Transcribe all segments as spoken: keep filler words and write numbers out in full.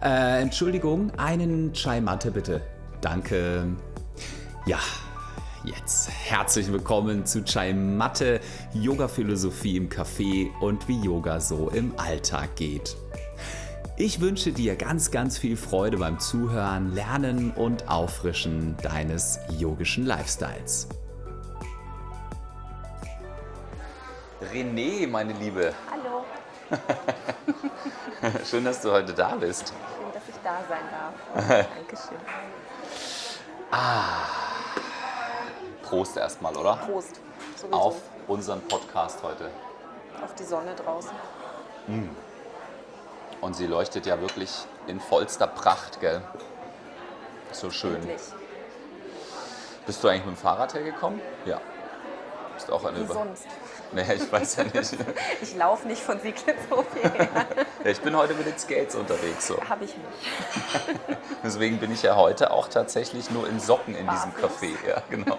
Äh, Entschuldigung, einen Chai Matte bitte. Danke. Ja, jetzt herzlich willkommen zu Chai Matte, Yoga-Philosophie im Café und wie Yoga so im Alltag geht. Ich wünsche dir ganz, ganz viel Freude beim Zuhören, Lernen und Auffrischen deines yogischen Lifestyles. René, meine Liebe. Hallo. Schön, dass du heute da bist. Schön, dass ich da sein darf. Dankeschön. Ah, Prost erstmal, oder? Prost. Sowieso. Auf unseren Podcast heute. Auf die Sonne draußen. Und sie leuchtet ja wirklich in vollster Pracht, gell? So schön. Endlich. Bist du eigentlich mit dem Fahrrad hergekommen? Ja. Bist auch eine Wie Über... sonst. Nee, ich weiß ja nicht. Ich laufe nicht von Sieglitzhof hierher. Ja, ich bin heute mit den Skates unterwegs. So. Habe ich nicht. Deswegen bin ich ja heute auch tatsächlich nur in Socken in diesem Barfuß. Café. Ja, genau.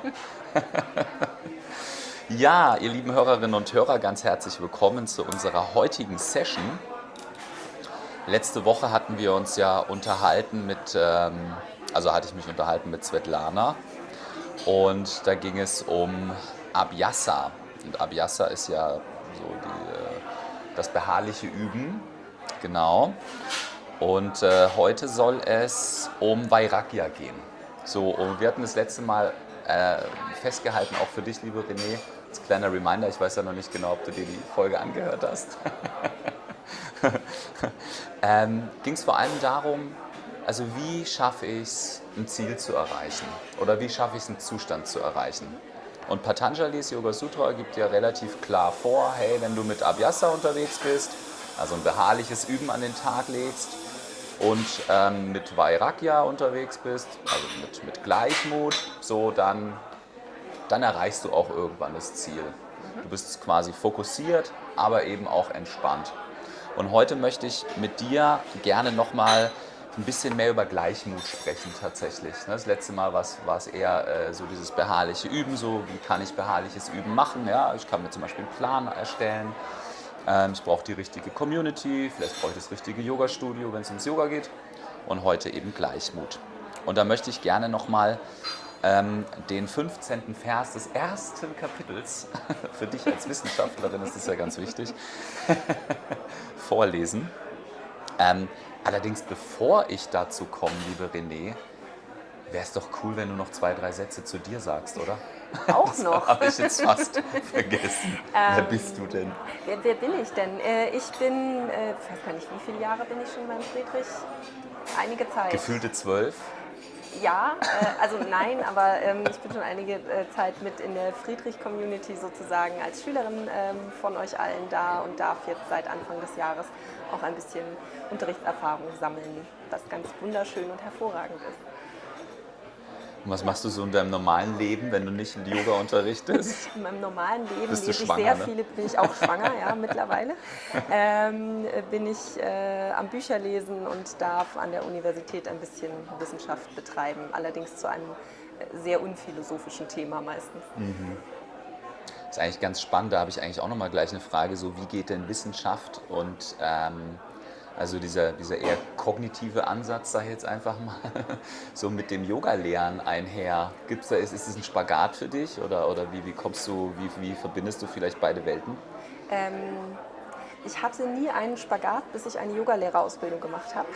Ja, ihr lieben Hörerinnen und Hörer, ganz herzlich willkommen zu unserer heutigen Session. Letzte Woche hatten wir uns ja unterhalten mit, ähm, also hatte ich mich unterhalten mit Svetlana und da ging es um Abhyasa. Und Abhyasa ist ja so die, äh, das beharrliche Üben, genau. Und äh, heute soll es um Vairagya gehen. So, und wir hatten das letzte Mal äh, festgehalten, auch für dich, liebe René, als kleiner Reminder, ich weiß ja noch nicht genau, ob du dir die Folge angehört hast. ähm, ging es vor allem darum, also wie schaffe ich es, ein Ziel zu erreichen oder wie schaffe ich es, einen Zustand zu erreichen. Und Patanjali's Yoga Sutra gibt ja relativ klar vor, hey, wenn du mit Abhyasa unterwegs bist, also ein beharrliches Üben an den Tag legst und ähm, mit Vairagya unterwegs bist, also mit, mit Gleichmut, so dann, dann erreichst du auch irgendwann das Ziel. Du bist quasi fokussiert, aber eben auch entspannt. Und heute möchte ich mit dir gerne nochmal ein bisschen mehr über Gleichmut sprechen tatsächlich. Das letzte Mal war es eher äh, so dieses beharrliche Üben, so wie kann ich beharrliches Üben machen. Ja? Ich kann mir zum Beispiel einen Plan erstellen, ähm, ich brauche die richtige Community, vielleicht brauche ich das richtige Yoga-Studio, wenn es ums Yoga geht. Und heute eben Gleichmut. Und da möchte ich gerne nochmal ähm, den fünfzehnten Vers des ersten Kapitels, für dich als Wissenschaftlerin ist das ja ganz wichtig, vorlesen. Ähm, allerdings, bevor ich dazu komme, liebe René, wäre es doch cool, wenn du noch zwei, drei Sätze zu dir sagst, oder? Auch Das noch. habe ich jetzt fast vergessen. Ähm, Wer bist du denn? Wer, wer bin ich denn? Äh, ich bin, äh, ich weiß gar nicht, wie viele Jahre bin ich schon beim Friedrich? Einige Zeit. Gefühlte zwölf? Ja, äh, also nein, aber ähm, ich bin schon einige äh, Zeit mit in der Friedrich-Community sozusagen als Schülerin ähm, von euch allen da und darf jetzt seit Anfang des Jahres auch ein bisschen Unterrichtserfahrung sammeln, was ganz wunderschön und hervorragend ist. Und was machst du so in deinem normalen Leben, wenn du nicht in Yoga unterrichtest? In meinem normalen Leben Bist du lese ich schwanger, sehr ne? viele, bin ich auch schwanger, ja, mittlerweile. Ähm, bin ich äh, am Bücherlesen und darf an der Universität ein bisschen Wissenschaft betreiben, allerdings zu einem sehr unphilosophischen Thema meistens. Das ist eigentlich ganz spannend, da habe ich eigentlich auch nochmal gleich eine Frage, so wie geht denn Wissenschaft und ähm, also dieser, dieser eher kognitive Ansatz, sage ich jetzt einfach mal, so mit dem Yoga-Lehren einher. Gibt's da, ist, ist es ein Spagat für dich oder, oder wie, wie kommst du, wie, wie verbindest du vielleicht beide Welten? Ähm, ich hatte nie einen Spagat, bis ich eine Yogalehrerausbildung gemacht habe.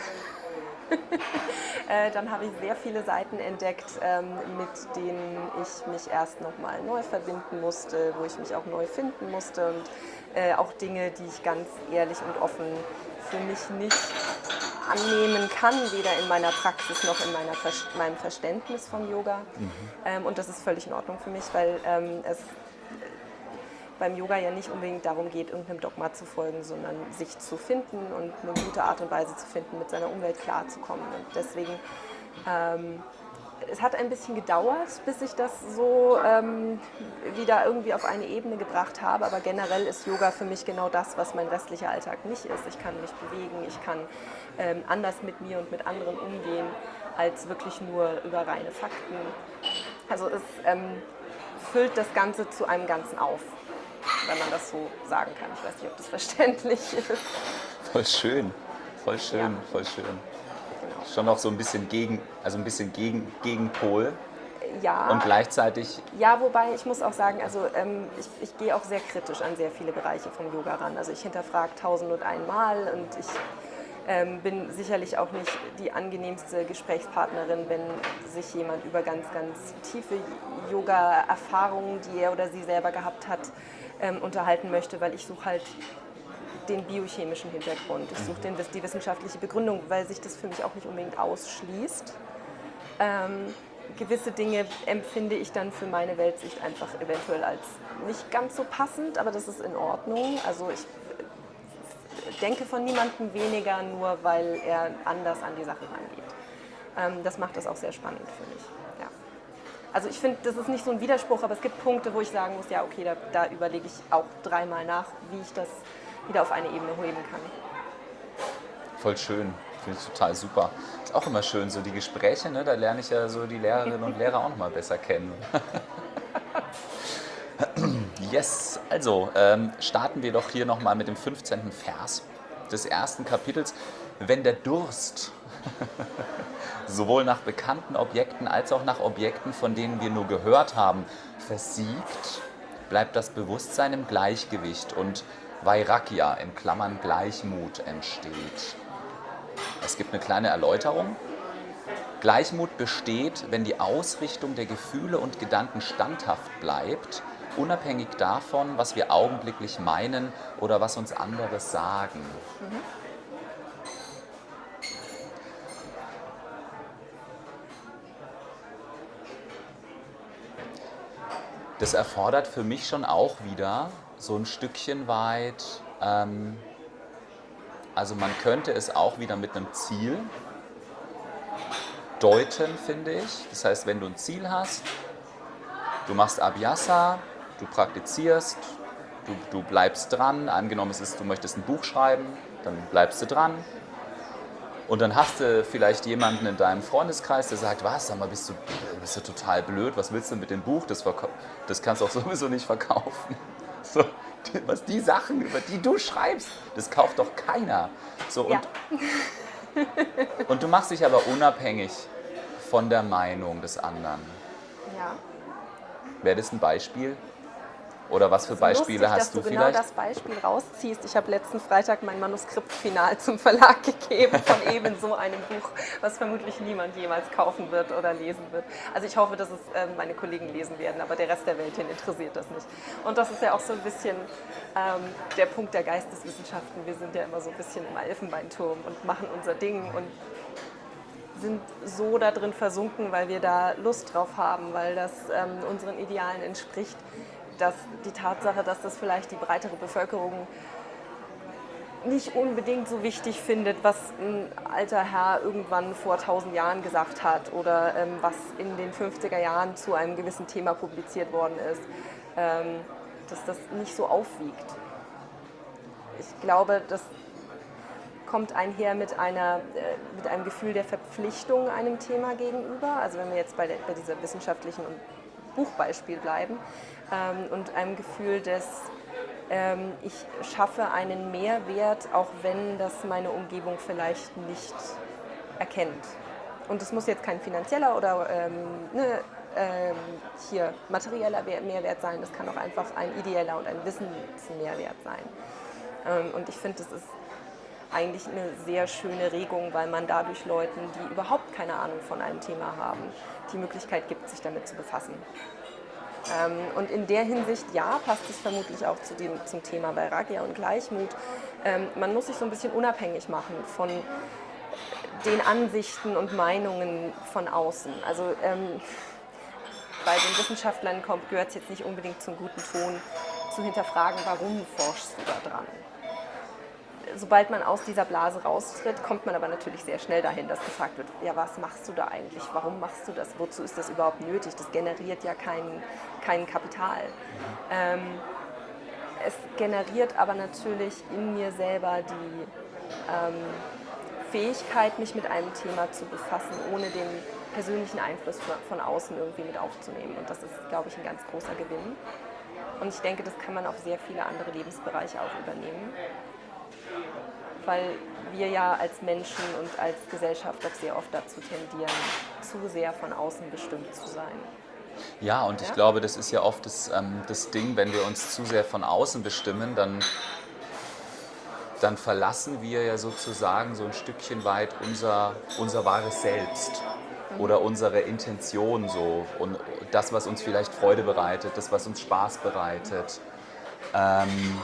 äh, dann habe ich sehr viele Seiten entdeckt, ähm, mit denen ich mich erst nochmal neu verbinden musste, wo ich mich auch neu finden musste und äh, auch Dinge, die ich ganz ehrlich und offen für mich nicht annehmen kann, weder in meiner Praxis noch in meiner, meinem Verständnis von Yoga. Mhm. Ähm, und das ist völlig in Ordnung für mich, weil ähm, es beim Yoga ja nicht unbedingt darum geht, irgendeinem Dogma zu folgen, sondern sich zu finden und eine gute Art und Weise zu finden, mit seiner Umwelt klarzukommen. Und deswegen, ähm, es hat ein bisschen gedauert, bis ich das so ähm, wieder irgendwie auf eine Ebene gebracht habe, aber generell ist Yoga für mich genau das, was mein restlicher Alltag nicht ist. Ich kann mich bewegen, ich kann ähm, anders mit mir und mit anderen umgehen, als wirklich nur über reine Fakten. Also es ähm, füllt das Ganze zu einem Ganzen auf, wenn man das so sagen kann. Ich weiß nicht, ob das verständlich ist. Voll schön, voll schön, Ja. voll schön. schon noch so ein bisschen gegen, also ein bisschen gegen, Gegenpol Ja, und gleichzeitig, ja, wobei ich muss auch sagen, also ähm, ich, ich gehe auch sehr kritisch an sehr viele Bereiche vom Yoga ran. Also ich hinterfrage tausend und einmal und ich ähm, bin sicherlich auch nicht die angenehmste Gesprächspartnerin, wenn sich jemand über ganz, ganz tiefe Yoga-Erfahrungen, die er oder sie selber gehabt hat, ähm, unterhalten möchte, weil ich suche halt den biochemischen Hintergrund. Ich suche den, die wissenschaftliche Begründung, weil sich das für mich auch nicht unbedingt ausschließt. Ähm, gewisse Dinge empfinde ich dann für meine Weltsicht einfach eventuell als nicht ganz so passend, aber das ist in Ordnung. Also ich denke von niemandem weniger, nur weil er anders an die Sachen rangeht. Ähm, das macht das auch sehr spannend für mich. Ja. Also ich finde, das ist nicht so ein Widerspruch, aber es gibt Punkte, wo ich sagen muss, ja okay, da, da überlege ich auch dreimal nach, wie ich das wieder auf eine Ebene heben kann. voll schön, finde ich total super. Ist auch immer schön, so die Gespräche, ne? Da lerne ich ja so die Lehrerinnen und Lehrer auch noch mal besser kennen. Yes, also ähm, starten wir doch hier nochmal mit dem fünfzehnten Vers des ersten Kapitels. Wenn der Durst sowohl nach bekannten Objekten als auch nach Objekten, von denen wir nur gehört haben, versiegt, bleibt das Bewusstsein im Gleichgewicht und Vairagya, in Klammern Gleichmut, entsteht. Es gibt eine kleine Erläuterung. Gleichmut besteht, wenn die Ausrichtung der Gefühle und Gedanken standhaft bleibt, unabhängig davon, was wir augenblicklich meinen oder was uns andere sagen. Mhm. Das erfordert für mich schon auch wieder so ein Stückchen weit, ähm, also man könnte es auch wieder mit einem Ziel deuten, finde ich. Das heißt, wenn du ein Ziel hast, du machst Abhyasa, du praktizierst, du, du bleibst dran. Angenommen, es ist, du möchtest ein Buch schreiben, dann bleibst du dran. Und dann hast du vielleicht jemanden in deinem Freundeskreis, der sagt, was, sag mal, bist du, bist du total blöd, was willst du mit dem Buch, das, das kannst du auch sowieso nicht verkaufen. So, was die Sachen, über die du schreibst, das kauft doch keiner. So, und, Ja. und du machst dich aber unabhängig von der Meinung des anderen. Ja. Wäre das ein Beispiel? Oder was für Es ist Beispiele lustig, hast dass du du vielleicht? genau das Beispiel rausziehst. Ich habe letzten Freitag mein Manuskript final zum Verlag gegeben von eben so einem Buch, was vermutlich niemand jemals kaufen wird oder lesen wird. Also ich hoffe, dass es äh, meine Kollegen lesen werden, aber der Rest der Welt hin interessiert das nicht. Und das ist ja auch so ein bisschen ähm, der Punkt der Geisteswissenschaften. Wir sind ja immer so ein bisschen im Elfenbeinturm und machen unser Ding und sind so da drin versunken, weil wir da Lust drauf haben, weil das ähm, unseren Idealen entspricht, dass die Tatsache, dass das vielleicht die breitere Bevölkerung nicht unbedingt so wichtig findet, was ein alter Herr irgendwann vor tausend Jahren gesagt hat oder ähm, was in den fünfziger Jahren zu einem gewissen Thema publiziert worden ist, ähm, dass das nicht so aufwiegt. Ich glaube, das kommt einher mit, einer, äh, mit einem Gefühl der Verpflichtung einem Thema gegenüber. Also wenn wir jetzt bei, der, bei dieser wissenschaftlichen und Buchbeispiel bleiben ähm, und einem Gefühl des, ähm, ich schaffe einen Mehrwert, auch wenn das meine Umgebung vielleicht nicht erkennt. Und es muss jetzt kein finanzieller oder ähm, ne, ähm, hier materieller Mehrwert sein, das kann auch einfach ein ideeller und ein Wissensmehrwert sein. Ähm, und ich finde, das ist eigentlich eine sehr schöne Regung, weil man dadurch Leuten, die überhaupt keine Ahnung von einem Thema haben, die Möglichkeit gibt, sich damit zu befassen. Ähm, und in der Hinsicht, ja, passt es vermutlich auch zu dem, zum Thema Vairagya und Gleichmut. Ähm, man muss sich so ein bisschen unabhängig machen von den Ansichten und Meinungen von außen. Also ähm, bei den Wissenschaftlern gehört es jetzt nicht unbedingt zum guten Ton, zu hinterfragen, warum forschst du da dran. Sobald man aus dieser Blase raustritt, kommt man aber natürlich sehr schnell dahin, dass gefragt wird, ja, was machst du da eigentlich? Warum machst du das? Wozu ist das überhaupt nötig? Das generiert ja kein, kein Kapital. Ähm, es generiert aber natürlich in mir selber die ähm, Fähigkeit, mich mit einem Thema zu befassen, ohne den persönlichen Einfluss von außen irgendwie mit aufzunehmen. Und das ist, glaube ich, ein ganz großer Gewinn. Und ich denke, das kann man auf sehr viele andere Lebensbereiche auch übernehmen. weil wir ja als Menschen und als Gesellschaft doch sehr oft dazu tendieren, zu sehr von außen bestimmt zu sein. Ja, und ich Ja? glaube, das ist ja oft das, ähm, das Ding, wenn wir uns zu sehr von außen bestimmen, dann, dann verlassen wir ja sozusagen so ein Stückchen weit unser, unser wahres Selbst oder unsere Intention so und das, was uns vielleicht Freude bereitet, das, was uns Spaß bereitet. Ähm,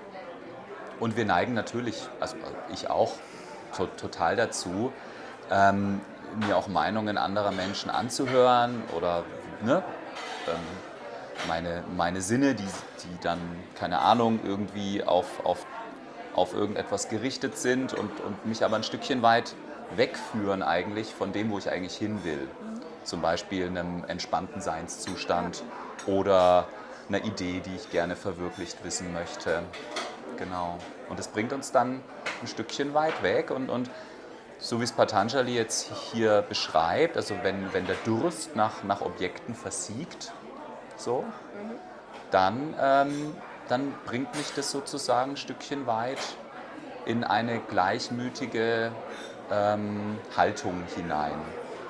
und wir neigen natürlich, also ich auch, to total dazu, ähm, mir auch Meinungen anderer Menschen anzuhören oder ne, ähm, meine, meine Sinne, die, die dann, keine Ahnung, irgendwie auf, auf, auf irgendetwas gerichtet sind und, und mich aber ein Stückchen weit wegführen eigentlich von dem, wo ich eigentlich hin will. Zum Beispiel einem entspannten Seinszustand oder einer Idee, die ich gerne verwirklicht wissen möchte. Genau. Und das bringt uns dann ein Stückchen weit weg und, und so wie es Patanjali jetzt hier beschreibt, also wenn, wenn der Durst nach, nach Objekten versiegt, so, dann, ähm, dann bringt mich das sozusagen ein Stückchen weit in eine gleichmütige ähm, Haltung hinein.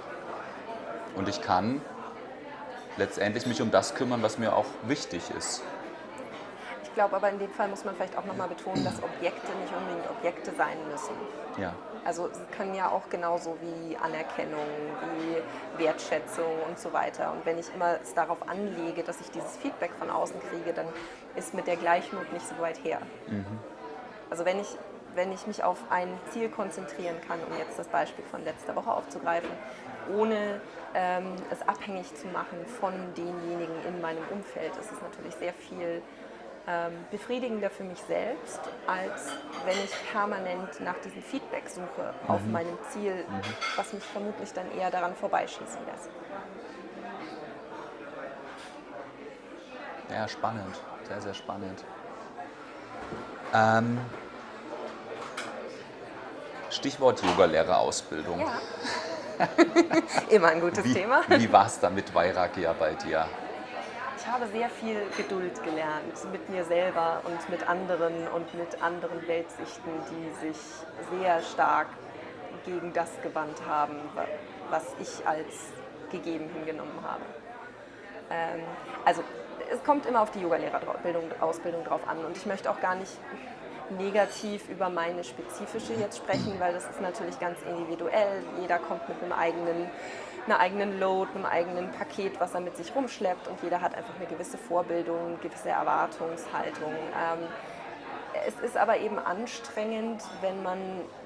Und ich kann letztendlich mich um das kümmern, was mir auch wichtig ist. Ich glaube aber in dem Fall muss man vielleicht auch nochmal betonen, dass Objekte nicht unbedingt Objekte sein müssen. Ja. Also sie können ja auch genauso wie Anerkennung, wie Wertschätzung und so weiter. Und wenn ich immer es darauf anlege, dass ich dieses Feedback von außen kriege, dann ist mit der Gleichmut nicht so weit her. Mhm. Also wenn ich, wenn ich mich auf ein Ziel konzentrieren kann, um jetzt das Beispiel von letzter Woche aufzugreifen, ohne ähm, es abhängig zu machen von denjenigen in meinem Umfeld, ist es natürlich sehr viel ähm, befriedigender für mich selbst, als wenn ich permanent nach diesem Feedback suche mhm. auf meinem Ziel, mhm. was mich vermutlich dann eher daran vorbeischießen lässt. Ja, spannend. Sehr, sehr spannend. Ähm, Stichwort Yogalehrerausbildung. Ja. Immer ein gutes wie, Thema. Wie war es da mit Vairagya bei dir? Ich habe sehr viel Geduld gelernt mit mir selber und mit anderen und mit anderen Weltsichten, die sich sehr stark gegen das gewandt haben, was ich als gegeben hingenommen habe. Ähm, also es kommt immer auf die Yogalehrerausbildung drauf an und ich möchte auch gar nicht negativ über meine spezifische jetzt sprechen, weil das ist natürlich ganz individuell. Jeder kommt mit einem eigenen, einer eigenen Load, einem eigenen Paket, was er mit sich rumschleppt und jeder hat einfach eine gewisse Vorbildung, eine gewisse Erwartungshaltung. Ähm, es ist aber eben anstrengend, wenn man,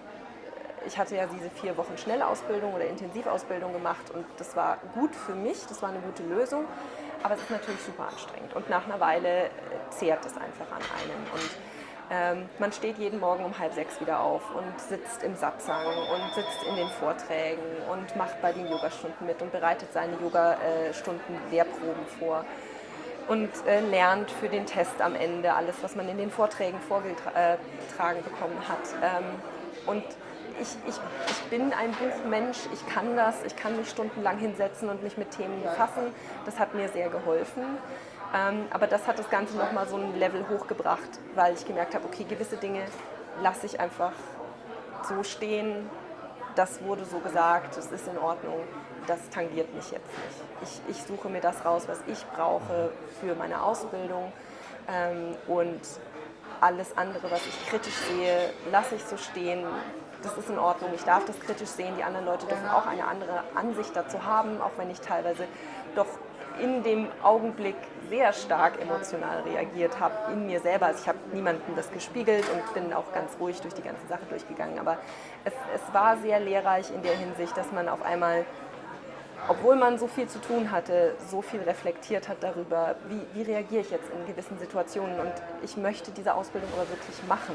ich hatte ja diese vier Wochen Schnellausbildung oder Intensivausbildung gemacht und das war gut für mich, das war eine gute Lösung, aber es ist natürlich super anstrengend und nach einer Weile zehrt es einfach an einem. Und Ähm, man steht jeden Morgen um halb sechs wieder auf und sitzt im Satsang und sitzt in den Vorträgen und macht bei den Yogastunden mit und bereitet seine Yogastunden Lehrproben vor und äh, lernt für den Test am Ende alles, was man in den Vorträgen vorgetragen bekommen hat. Ähm, und ich, ich, ich bin ein Buchmensch, ich kann das, ich kann mich stundenlang hinsetzen und mich mit Themen befassen. Das hat mir sehr geholfen. Ähm, aber das hat das Ganze nochmal so ein Level hochgebracht, weil ich gemerkt habe, okay, gewisse Dinge lasse ich einfach so stehen, das wurde so gesagt, das ist in Ordnung, das tangiert mich jetzt nicht. Ich, ich suche mir das raus, was ich brauche für meine Ausbildung ähm, und alles andere, was ich kritisch sehe, lasse ich so stehen. Das ist in Ordnung, ich darf das kritisch sehen, die anderen Leute dürfen auch eine andere Ansicht dazu haben, auch wenn ich teilweise doch in dem Augenblick sehr stark emotional reagiert habe, in mir selber. Also ich habe niemandem das gespiegelt und bin auch ganz ruhig durch die ganze Sache durchgegangen. Aber es, es war sehr lehrreich in der Hinsicht, dass man auf einmal, obwohl man so viel zu tun hatte, so viel reflektiert hat darüber, wie, wie reagiere ich jetzt in gewissen Situationen. Und ich möchte diese Ausbildung aber wirklich machen.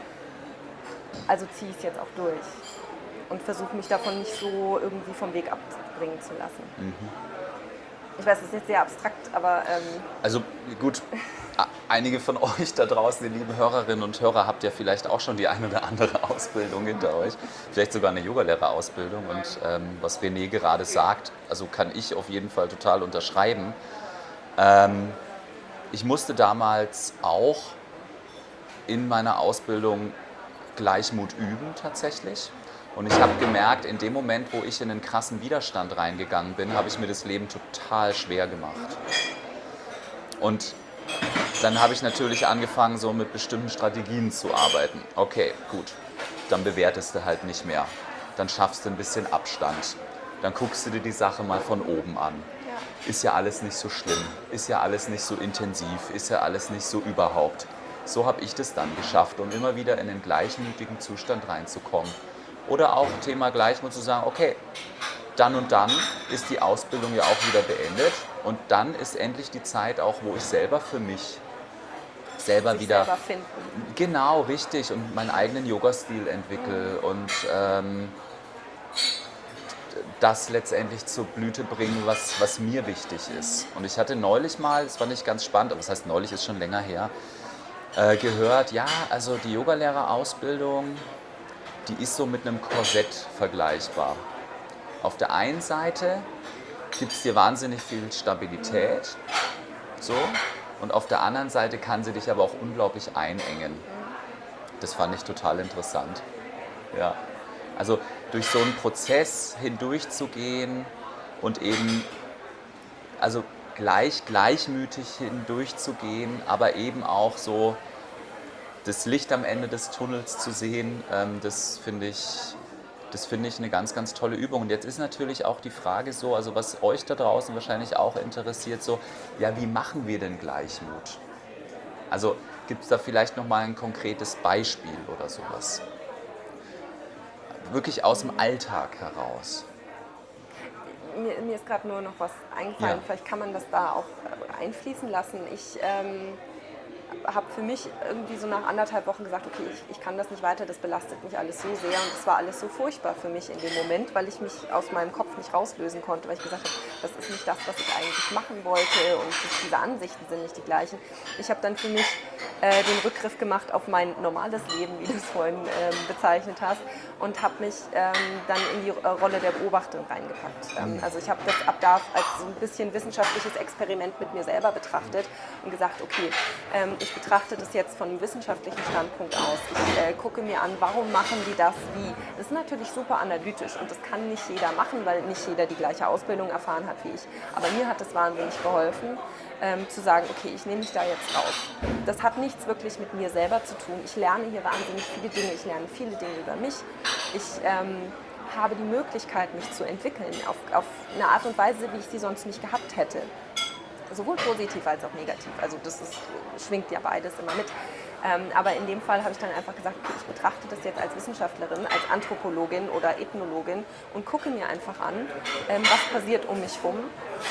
Also ziehe ich es jetzt auch durch und versuche mich davon nicht so irgendwie vom Weg abbringen zu lassen. Mhm. Ich weiß, das ist jetzt sehr abstrakt, aber... Ähm also gut, einige von euch da draußen, die lieben Hörerinnen und Hörer, habt ja vielleicht auch schon die eine oder andere Ausbildung hinter euch. Vielleicht sogar eine Yogalehrerausbildung. Und ähm, was René gerade sagt, also kann ich auf jeden Fall total unterschreiben. Ähm, ich musste damals auch in meiner Ausbildung Gleichmut üben tatsächlich. Und ich habe gemerkt, in dem Moment, wo ich in einen krassen Widerstand reingegangen bin, habe ich mir das Leben total schwer gemacht. Und dann habe ich natürlich angefangen, so mit bestimmten Strategien zu arbeiten. Okay, gut, dann bewertest du halt nicht mehr. Dann schaffst du ein bisschen Abstand. Dann guckst du dir die Sache mal von oben an. Ja. Ist ja alles nicht so schlimm, ist ja alles nicht so intensiv, ist ja alles nicht so überhaupt. So habe ich das dann geschafft, um immer wieder in den gleichmütigen Zustand reinzukommen. Oder auch Thema Gleichmut zu sagen, okay, dann und dann ist die Ausbildung ja auch wieder beendet und dann ist endlich die Zeit auch, wo ich selber für mich selber Sich wieder selber finden. genau richtig und meinen eigenen Yoga-Stil entwickle mhm. und ähm, das letztendlich zur Blüte bringen, was, was mir wichtig ist. Und ich hatte neulich mal, das fand ich ganz spannend, aber das heißt neulich ist schon länger her, äh, gehört, ja, also die Yogalehrerausbildung, die ist so mit einem Korsett vergleichbar. Auf der einen Seite gibt es dir wahnsinnig viel Stabilität, so, und auf der anderen Seite kann sie dich aber auch unglaublich einengen. Das fand ich total interessant. Ja. Also durch so einen Prozess hindurchzugehen und eben, also gleich, gleichmütig hindurchzugehen, aber eben auch so das Licht am Ende des Tunnels zu sehen, ähm, das finde ich, das finde ich eine ganz, ganz tolle Übung. Und jetzt ist natürlich auch die Frage so, also was euch da draußen wahrscheinlich auch interessiert, so, ja, wie machen wir denn Gleichmut? Also gibt es da vielleicht nochmal ein konkretes Beispiel oder sowas? Wirklich aus dem Alltag heraus. Mir, mir ist gerade nur noch was eingefallen, Ja. vielleicht kann man das da auch einfließen lassen. Ich ähm, habe für mich irgendwie so nach anderthalb Wochen gesagt, okay, ich, ich kann das nicht weiter, das belastet mich alles so sehr und es war alles so furchtbar für mich in dem Moment, weil ich mich aus meinem Kopf nicht rauslösen konnte, weil ich gesagt habe, das ist nicht das, was ich eigentlich machen wollte und diese Ansichten sind nicht die gleichen. Ich habe dann für mich äh, den Rückgriff gemacht auf mein normales Leben, wie du es vorhin ähm, bezeichnet hast, und habe mich ähm, dann in die äh, Rolle der Beobachtung reingepackt. Ähm, also ich habe das ab da als so ein bisschen wissenschaftliches Experiment mit mir selber betrachtet und gesagt, okay, ähm, ich betrachte das jetzt von einem wissenschaftlichen Standpunkt aus. Ich äh, gucke mir an, warum machen die das wie. Das ist natürlich super analytisch und das kann nicht jeder machen, weil nicht jeder die gleiche Ausbildung erfahren hat wie ich. Aber mir hat es wahnsinnig geholfen, ähm, zu sagen, okay, ich nehme mich da jetzt raus. Das hat nichts wirklich mit mir selber zu tun. Ich lerne hier wahnsinnig viele Dinge. Ich lerne viele Dinge über mich. Ich ähm, habe die Möglichkeit, mich zu entwickeln auf, auf eine Art und Weise, wie ich sie sonst nicht gehabt hätte. Sowohl positiv als auch negativ. Also das ist, schwingt ja beides immer mit. Ähm, aber in dem Fall habe ich dann einfach gesagt, okay, ich betrachte das jetzt als Wissenschaftlerin, als Anthropologin oder Ethnologin und gucke mir einfach an, ähm, was passiert um mich herum,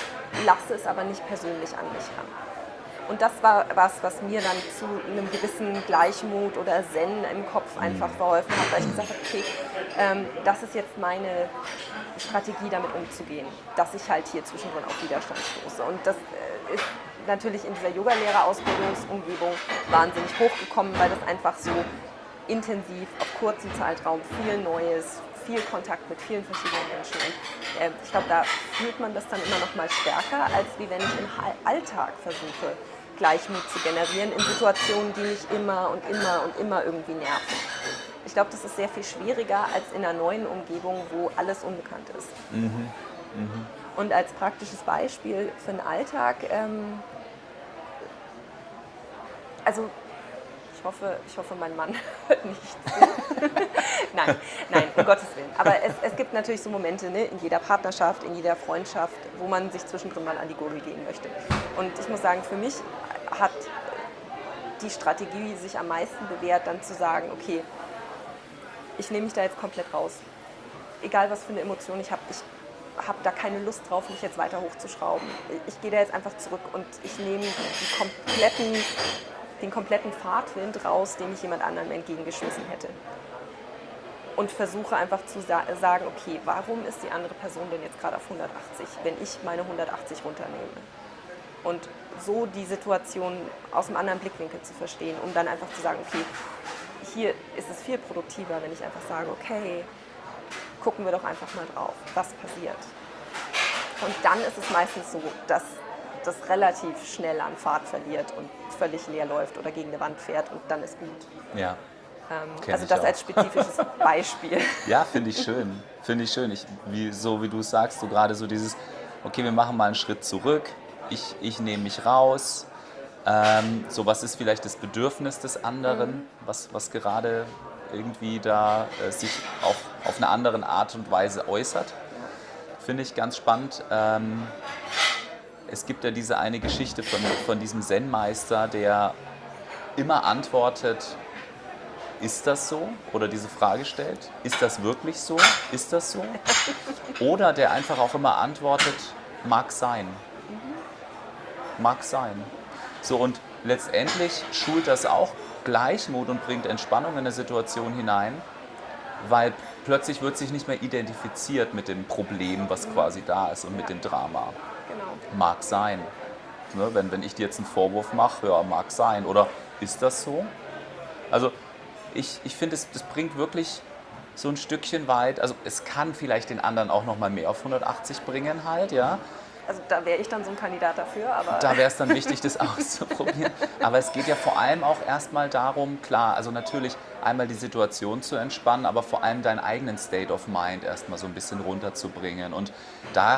lasse es aber nicht persönlich an mich ran. Und das war was, was mir dann zu einem gewissen Gleichmut oder Zen im Kopf einfach verholfen hat, weil ich gesagt habe, okay, ähm, das ist jetzt meine Strategie, damit umzugehen, dass ich halt hier zwischendrin auf Widerstand stoße. Und das äh, ist natürlich in dieser Yogalehrerausbildungsumgebung wahnsinnig hochgekommen, weil das einfach so intensiv auf kurzen Zeitraum viel Neues, viel Kontakt mit vielen verschiedenen Menschen. Und äh, ich glaube, da fühlt man das dann immer noch mal stärker, als wie wenn ich im Alltag versuche, Gleichmut zu generieren in Situationen, die mich immer und immer und immer irgendwie nerven. Ich glaube, das ist sehr viel schwieriger als in einer neuen Umgebung, wo alles unbekannt ist. Mhm. Mhm. Und als praktisches Beispiel für den Alltag, ähm, also ich hoffe, ich hoffe, mein Mann hört nicht zu. nein, nein, um Gottes Willen. Aber es, es gibt natürlich so Momente, ne, in jeder Partnerschaft, in jeder Freundschaft, wo man sich zwischendrin mal an die Gurgel gehen möchte. Und ich muss sagen, für mich hat die Strategie sich am meisten bewährt, dann zu sagen, okay, ich nehme mich da jetzt komplett raus. Egal, was für eine Emotion ich habe, ich habe da keine Lust drauf, mich jetzt weiter hochzuschrauben. Ich gehe da jetzt einfach zurück und ich nehme die kompletten, den kompletten Fahrtwind raus, den ich jemand anderem entgegengeschmissen hätte. Und versuche einfach zu sa- sagen, okay, warum ist die andere Person denn jetzt gerade auf hundertachtzig, wenn ich meine hundertachtzig runternehme? Und so die Situation aus einem anderen Blickwinkel zu verstehen, um dann einfach zu sagen, okay, hier ist es viel produktiver, wenn ich einfach sage, okay, gucken wir doch einfach mal drauf, was passiert. Und dann ist es meistens so, dass das relativ schnell an Fahrt verliert und völlig leer läuft oder gegen eine Wand fährt und dann ist gut. Ja, Ähm, Kenn also ich das auch. als spezifisches Beispiel. Ja, finde ich schön. Finde ich schön. Ich, wie, so wie du es sagst, so gerade so dieses, okay, wir machen mal einen Schritt zurück, ich, ich nehme mich raus. Ähm, so, was ist vielleicht das Bedürfnis des anderen, Mhm. was, was gerade irgendwie da äh, sich auf, auf eine andere Art und Weise äußert. Ja. Finde ich ganz spannend. Ähm, es gibt ja diese eine Geschichte von, von diesem Zen-Meister, der immer antwortet, ist das so? Oder diese Frage stellt, ist das wirklich so? Ist das so? Oder der einfach auch immer antwortet, mag sein. Mhm. Mag sein. So, und letztendlich schult das auch Gleichmut und bringt Entspannung in eine Situation hinein, weil plötzlich wird sich nicht mehr identifiziert mit dem Problem, was Mhm. quasi da ist und Ja, mit dem Drama. genau. Mag sein. Ne, wenn, wenn ich dir jetzt einen Vorwurf mache, ja, mag sein. Oder ist das so? Also ich, ich finde, es das bringt wirklich so ein Stückchen weit, also es kann vielleicht den anderen auch noch mal mehr auf hundertachtzig bringen halt, ja. Also da wäre ich dann so ein Kandidat dafür, aber Da wäre es dann wichtig, das auszuprobieren. Aber es geht ja vor allem auch erstmal darum, klar, also natürlich einmal die Situation zu entspannen, aber vor allem deinen eigenen State of Mind erstmal so ein bisschen runterzubringen. Und da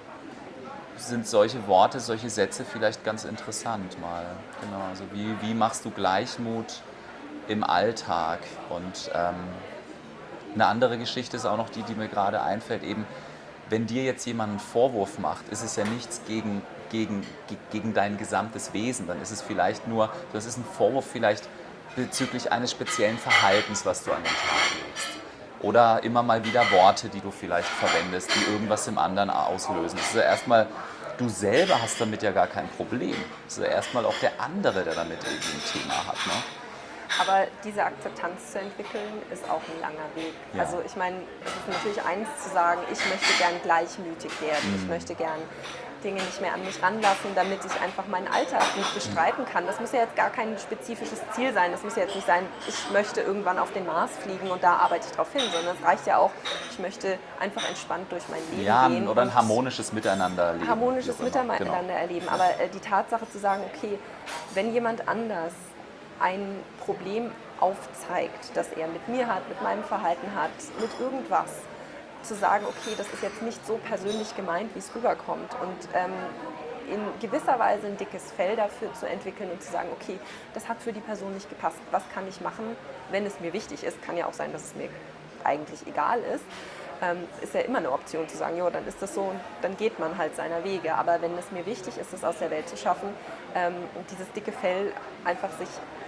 sind solche Worte, solche Sätze vielleicht ganz interessant mal. Genau, also wie, wie machst du Gleichmut im Alltag? Und ähm, eine andere Geschichte ist auch noch die, die mir gerade einfällt, eben, wenn dir jetzt jemand einen Vorwurf macht, ist es ja nichts gegen, gegen, gegen dein gesamtes Wesen, dann ist es vielleicht nur, das ist ein Vorwurf vielleicht bezüglich eines speziellen Verhaltens, was du an den Tag legst. Oder immer mal wieder Worte, die du vielleicht verwendest, die irgendwas im anderen auslösen. Das ist ja erstmal, du selber hast damit ja gar kein Problem. Das ist ja erstmal auch der andere, der damit irgendwie ein Thema hat. Ne? Aber diese Akzeptanz zu entwickeln, ist auch ein langer Weg. Ja. Also ich meine, es ist natürlich eins zu sagen, ich möchte gern gleichmütig werden. Mhm. Ich möchte gern Dinge nicht mehr an mich ranlassen, damit ich einfach meinen Alltag gut bestreiten kann. Das muss ja jetzt gar kein spezifisches Ziel sein. Das muss ja jetzt nicht sein, ich möchte irgendwann auf den Mars fliegen und da arbeite ich drauf hin, sondern es reicht ja auch, ich möchte einfach entspannt durch mein Leben Ja, gehen. oder ein und harmonisches Miteinander erleben. harmonisches wie auch immer. Miteinander Genau. erleben. Aber äh, die Tatsache zu sagen, okay, wenn jemand anders ein Problem aufzeigt, das er mit mir hat, mit meinem Verhalten hat, mit irgendwas, zu sagen, okay, das ist jetzt nicht so persönlich gemeint, wie es rüberkommt und ähm, in gewisser Weise ein dickes Fell dafür zu entwickeln und zu sagen, okay, das hat für die Person nicht gepasst, was kann ich machen, wenn es mir wichtig ist, kann ja auch sein, dass es mir eigentlich egal ist, ähm, ist ja immer eine Option zu sagen, ja, dann ist das so und dann geht man halt seiner Wege, aber wenn es mir wichtig ist, es aus der Welt zu schaffen ähm, und dieses dicke Fell einfach sich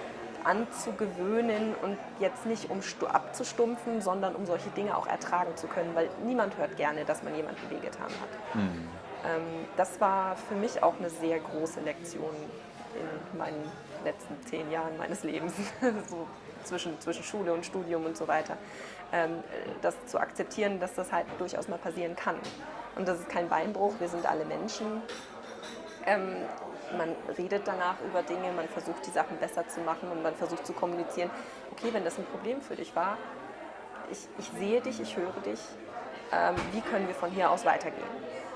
anzugewöhnen und jetzt nicht um abzustumpfen, sondern um solche Dinge auch ertragen zu können, weil niemand hört gerne, dass man jemandem wehgetan hat. Mhm. Ähm, das war für mich auch eine sehr große Lektion in meinen letzten zehn Jahren meines Lebens, so zwischen, zwischen Schule und Studium und so weiter, ähm, das zu akzeptieren, dass das halt durchaus mal passieren kann. Und das ist kein Beinbruch, wir sind alle Menschen. Ähm, man redet danach über Dinge, man versucht die Sachen besser zu machen und man versucht zu kommunizieren, okay, wenn das ein Problem für dich war, ich, ich sehe dich, ich höre dich, ähm, wie können wir von hier aus weitergehen?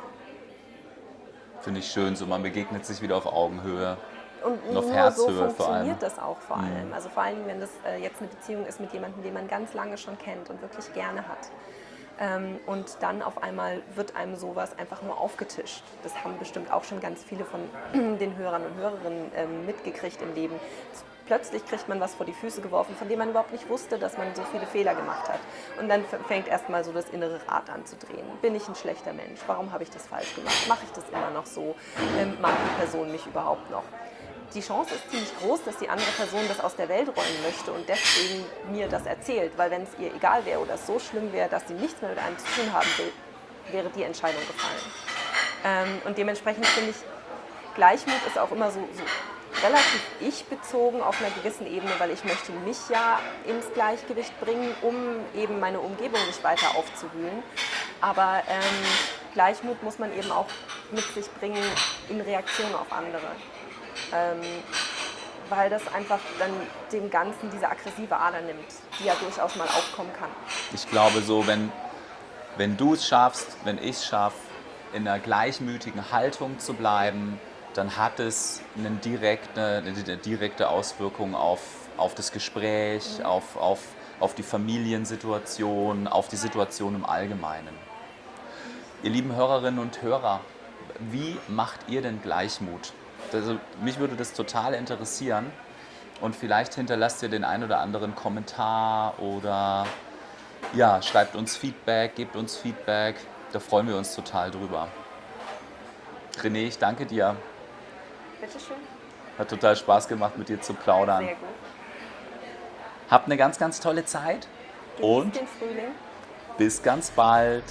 Finde ich schön, so man begegnet sich wieder auf Augenhöhe. Und Und auf nur Herzhöhe so vor allem. funktioniert das auch vor allem. Also vor allem, wenn das äh, jetzt eine Beziehung ist mit jemandem, den man ganz lange schon kennt und wirklich gerne hat. Ähm, und dann auf einmal wird einem sowas einfach nur aufgetischt. Das haben bestimmt auch schon ganz viele von den Hörern und Hörerinnen ähm, mitgekriegt im Leben. Plötzlich kriegt man was vor die Füße geworfen, von dem man überhaupt nicht wusste, dass man so viele Fehler gemacht hat. Und dann fängt erstmal so das innere Rad an zu drehen. Bin ich ein schlechter Mensch? Warum habe ich das falsch gemacht? Mache ich das immer noch so? Ähm, mag die Person mich überhaupt noch? Die Chance ist ziemlich groß, dass die andere Person das aus der Welt räumen möchte und deswegen mir das erzählt. Weil wenn es ihr egal wäre oder es so schlimm wäre, dass sie nichts mehr mit einem zu tun haben will, wäre die Entscheidung gefallen. Ähm, und dementsprechend finde ich, Gleichmut ist auch immer so, so relativ ich-bezogen auf einer gewissen Ebene, weil ich möchte mich ja ins Gleichgewicht bringen, um eben meine Umgebung nicht weiter aufzuwühlen. Aber ähm, Gleichmut muss man eben auch mit sich bringen in Reaktion auf andere. Ähm, weil das einfach dann dem Ganzen diese aggressive Ader nimmt, die ja durchaus mal aufkommen kann. Ich glaube so, wenn, wenn du es schaffst, wenn ich es schaffe, in einer gleichmütigen Haltung zu bleiben, dann hat es eine direkte, eine direkte Auswirkung auf, auf das Gespräch, auf, auf, auf die Familiensituation, auf die Situation im Allgemeinen. Ihr lieben Hörerinnen und Hörer, wie macht ihr denn Gleichmut? Also, mich würde das total interessieren und vielleicht hinterlasst ihr den ein oder anderen Kommentar oder ja, schreibt uns Feedback, gebt uns Feedback, da freuen wir uns total drüber. René, ich danke dir. Bitteschön. Hat total Spaß gemacht, mit dir zu plaudern. Sehr gut. Habt eine ganz, ganz tolle Zeit Genießt und den Frühling. bis ganz bald.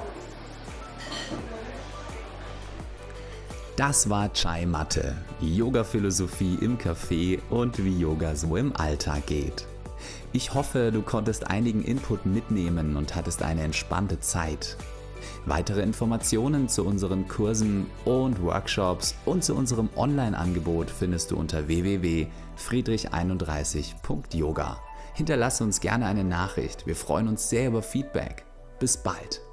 Das war Chai Matte, Yoga-Philosophie im Café und wie Yoga so im Alltag geht. Ich hoffe, du konntest einigen Input mitnehmen und hattest eine entspannte Zeit. Weitere Informationen zu unseren Kursen und Workshops und zu unserem Online-Angebot findest du unter w w w punkt friedrich einunddreißig punkt yoga. Hinterlasse uns gerne eine Nachricht, wir freuen uns sehr über Feedback. Bis bald!